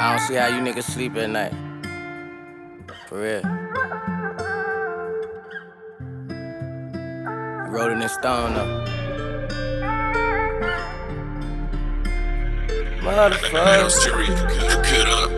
I don't see how you niggas sleep at night. For real. You wrote it in stone though. Motherfucker.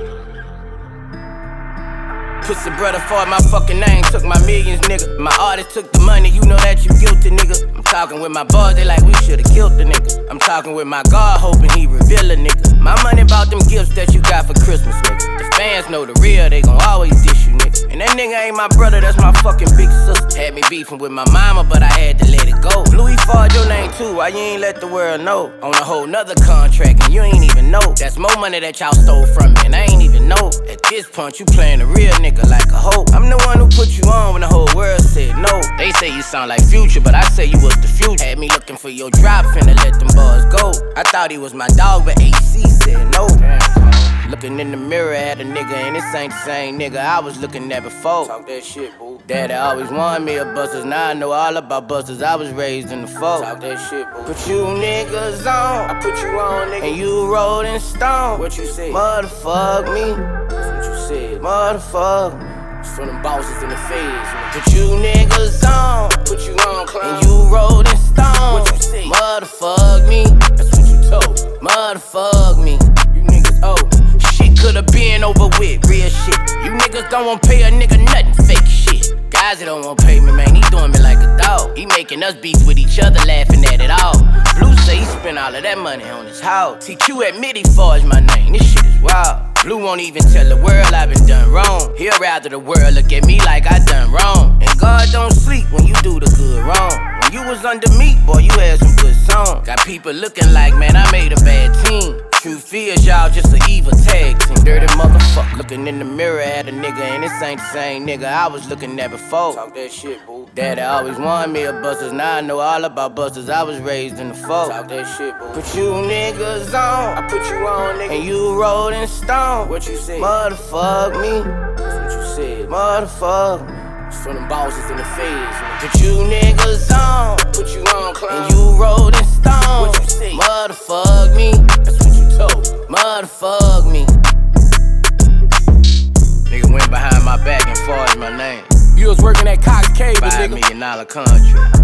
Pussy brother fought my fucking name, took my millions, nigga. My artist took the money, you know that you guilty, nigga. I'm talking with my boys, they like we should've killed the nigga. I'm talking with my God, hoping he reveal a nigga. My money bought them gifts that you got for Christmas, nigga. The fans know the real, they gon' always dish you, nigga. And that nigga ain't my brother, that's my fucking big sister. Had me beefing with my mama, but I had to let it go. Louis fought your name too, why you ain't let the world know? On a whole nother contract, and you ain't even know. That's more money that y'all stole from me, and I ain't even know. At this point, you playing a real nigga like a hoe. I'm the one who put you on when the whole world said no. They say you sound like Future, but I say you was the future. Had me looking for your drop, finna let them boys go. I thought he was my dog, but AC said no. Looking in the mirror at a nigga, and this ain't the same nigga I was looking at before. Talk that shit, boo. Daddy always wanted me a busters, now I know all about busters. I was raised in the fold. Talk that shit, boo. Put you niggas on, I put you on, nigga. And you rolled in stone. What you said? Motherfuck me. That's what you said. Motherfuck me. From them bosses in the feds. Put you niggas on, put you on, clown. And you rolled in stone. What you say? Motherfuck me. That's what you told. Motherfuck me. You niggas old. Shit could've been over with, real shit. You niggas don't wanna pay a nigga nothing, fake shit. Guys that don't wanna pay me, man, he doing me like a dog. He making us beef with each other, laughing at it all. Blue say he spent all of that money on his house. TQ admit he forged my name, this shit is wild. Blue won't even tell the world I've been done wrong. He'll rather the world look at me like I done wrong. And God don't sleep when you do the good wrong. When you was under me, boy, you had some good songs. Got people looking like, man, I made a bad team. Truth is, y'all just an evil tag team. Dirty motherfucker. Looking in the mirror at a nigga, and this ain't the same nigga I was looking at before. Talk that shit, boo. Daddy always wanted me a busters, now I know all about busters. I was raised in the fold. Talk that shit, boo. Put you niggas on, I put you on, nigga. And you rolled in stone. What you said? Motherfuck me. That's what you said. Motherfuck me. From them bosses in the feds. Put you niggas on, put you on, clown. And you rolled in stone. What you say? Motherfuck me. That's what you told. Motherfuck me. Nigga went behind my back and forged my name. You was working at Cox Cable, nigga. $5 million contract.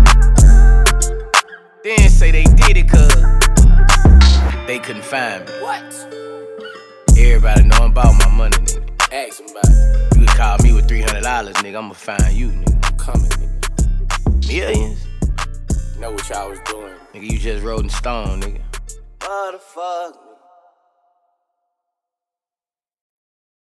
Then say they did it cause they couldn't find me. What? Everybody know about my money, nigga. Ask somebody. You could call me with $300, nigga. I'ma find you, nigga. I'm coming, nigga. Millions? Know what y'all was doing. Nigga, you just rolled in stone, nigga. Motherfucker.